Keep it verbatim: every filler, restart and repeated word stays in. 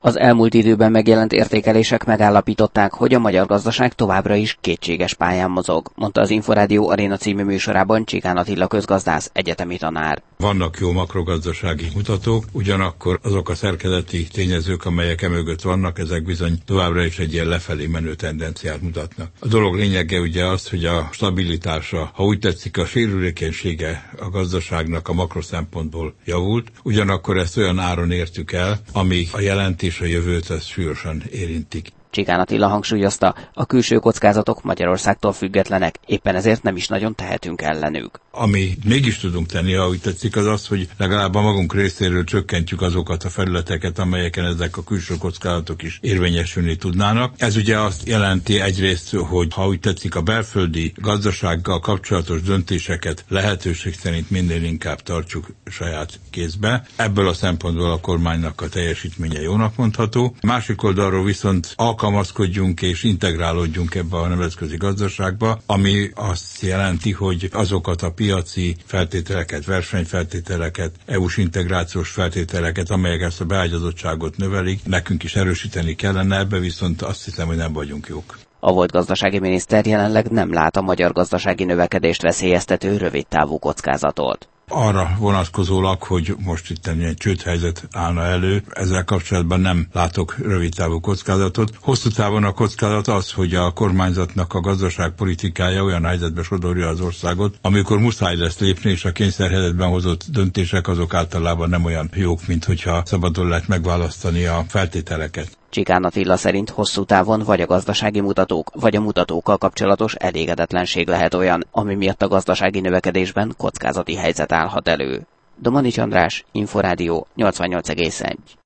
Az elmúlt időben megjelent értékelések megállapították, hogy a magyar gazdaság továbbra is kétséges pályán mozog, mondta az Inforádió Aréna című műsorában Csikán Attila közgazdász, egyetemi tanár. Vannak jó makrogazdasági mutatók, ugyanakkor azok a szerkezeti tényezők, amelyek emögött vannak, ezek bizony továbbra is egy ilyen lefelé menő tendenciát mutatnak. A dolog lényege ugye az, hogy a stabilitása, ha úgy tetszik, a sérülékenysége a gazdaságnak a makroszempontból javult, ugyanakkor ezt olyan áron értük el, ami a jelentés a jövőt ezt súlyosan érintik. Csikán Attila hangsúlyozta, a külső kockázatok Magyarországtól függetlenek, éppen ezért nem is nagyon tehetünk ellenük. Ami mégis tudunk tenni, ha úgy tetszik, az az, hogy legalább a magunk részéről csökkentjük azokat a felületeket, amelyeken ezek a külső kockázatok is érvényesülni tudnának. Ez ugye azt jelenti egyrészt, hogy ha úgy tetszik, a belföldi gazdasággal kapcsolatos döntéseket lehetőség szerint minél inkább tartsuk saját kézbe. Ebből a szempontból a kormánynak a teljesítménye jónak mondható. Másik oldalról viszont alkalmazkodjunk és integrálódjunk ebbe a nemzetközi gazdaságba, ami azt jelenti, hogy azokat a piaci feltételeket, versenyfeltételeket, é u-s integrációs feltételeket, amelyek ezt a beágyazottságot növelik, nekünk is erősíteni kellene, ebbe viszont azt hiszem, hogy nem vagyunk jók. A volt gazdasági miniszter jelenleg nem lát a magyar gazdasági növekedést veszélyeztető rövidtávú kockázatot. Arra vonatkozólag, hogy most itt egy csődhelyzet állna elő, ezzel kapcsolatban nem látok rövidtávú kockázatot. Hosszú távon a kockázat az, hogy a kormányzatnak a gazdaságpolitikája olyan helyzetbe sodorja az országot, amikor muszáj lesz lépni, és a kényszerhelyzetben hozott döntések azok általában nem olyan jók, mint hogyha szabadon lehet megválasztani a feltételeket. Csikán Attila szerint hosszú távon vagy a gazdasági mutatók, vagy a mutatókkal kapcsolatos elégedetlenség lehet olyan, ami miatt a gazdasági növekedésben kockázati helyzet állhat elő. Domanics András, Inforádió nyolcvannyolc egész egy.